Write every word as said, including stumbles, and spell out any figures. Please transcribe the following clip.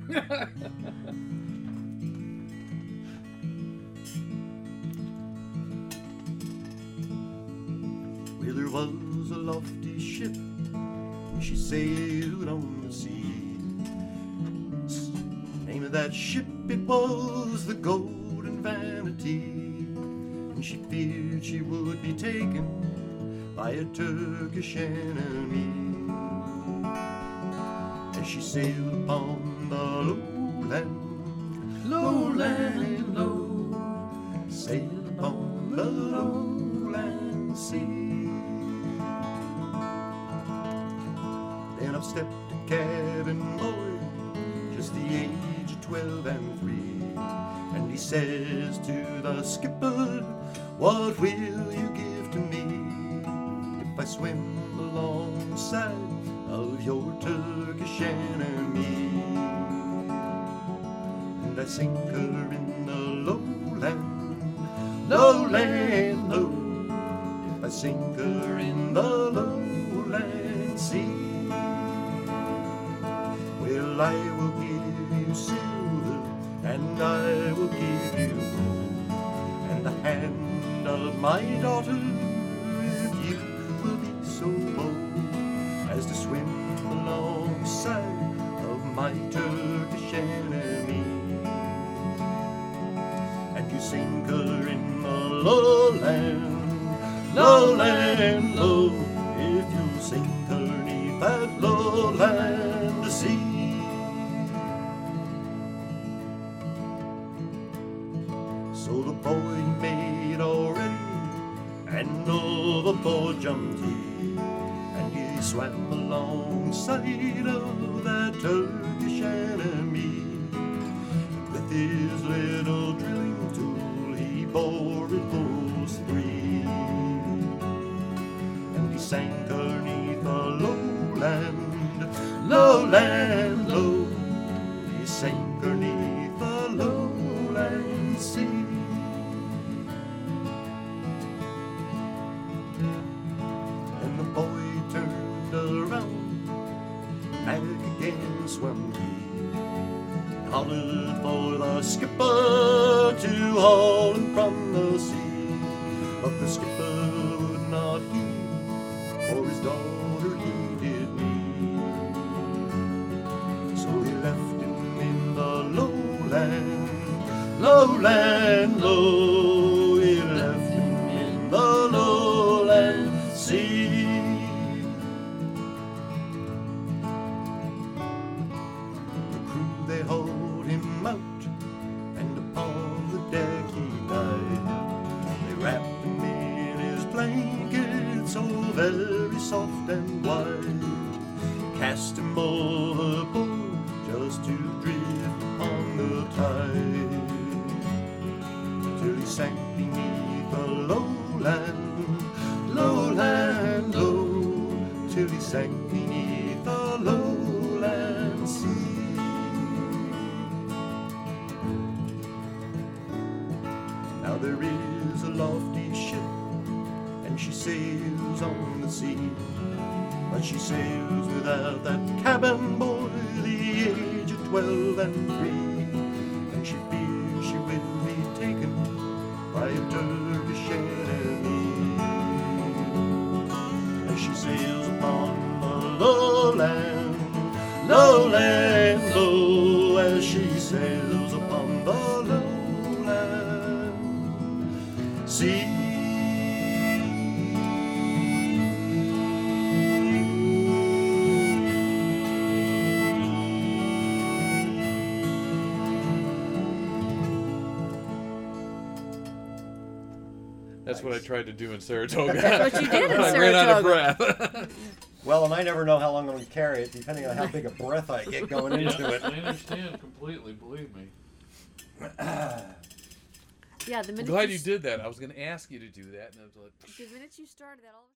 Well, there was a lofty ship, and she sailed on the sea. The name of that ship, it was the Golden Vanity, and she feared she would be taken by a Turkish enemy. As she sailed upon the lowland, lowland, low, sailed upon the lowland sea. Then up stepped a cabin boy, just the age of twelve and three, and he says to the skipper, "What will you give to me if I swim alongside of your Turkish enemy?" And I sink her in the lowland, lowland, low, if I sink her in the lowland sea. Well, I will give you silver, and I will give you gold, and the hand of my daughter, if you will be so bold as to swim alongside of my Turkish enemy. And you sink her in the lowland, lowland, low, if you sink her neath that lowland sea. So the boy made all ready, and overboard jumped he, and he swam alongside of that Turkish enemy. And with his little drilling tool he bore it those three, and he sank her neath the lowland, lowland, low, he sank her neath the lowland sea. And the boy turned around, back again swam he, hollered for the skipper to haul him from the sea. But the skipper would not heed, for his daughter he did need. So he left him in the lowland, lowland, low, he left him in the lowland sea. The crew, they hauled him out, and upon the deck he died. They wrapped him in his blanket, so very soft and wide, cast him overboard just to drift upon the tide, till he sank beneath the lowland, lowland, low, till he sank beneath the lowland sea. Now there is a lofty ship, and she sails on the sea, but she sails without that cabin boy, the age of twelve and three, and she fears she will be taken by a Turkish enemy. As she sails upon the lowland, lowland, low, as she sails upon the lowland sea. That's what I tried to do in Saratoga. That's what you did in I ran out of Saratoga. breath. Well, and I never know how long I'm going to carry it, depending on how big a breath I get going into it. I understand completely, believe me. Yeah, the minute Glad you you did that. I was going to ask you to do that, and I was like, the minute you started that, all.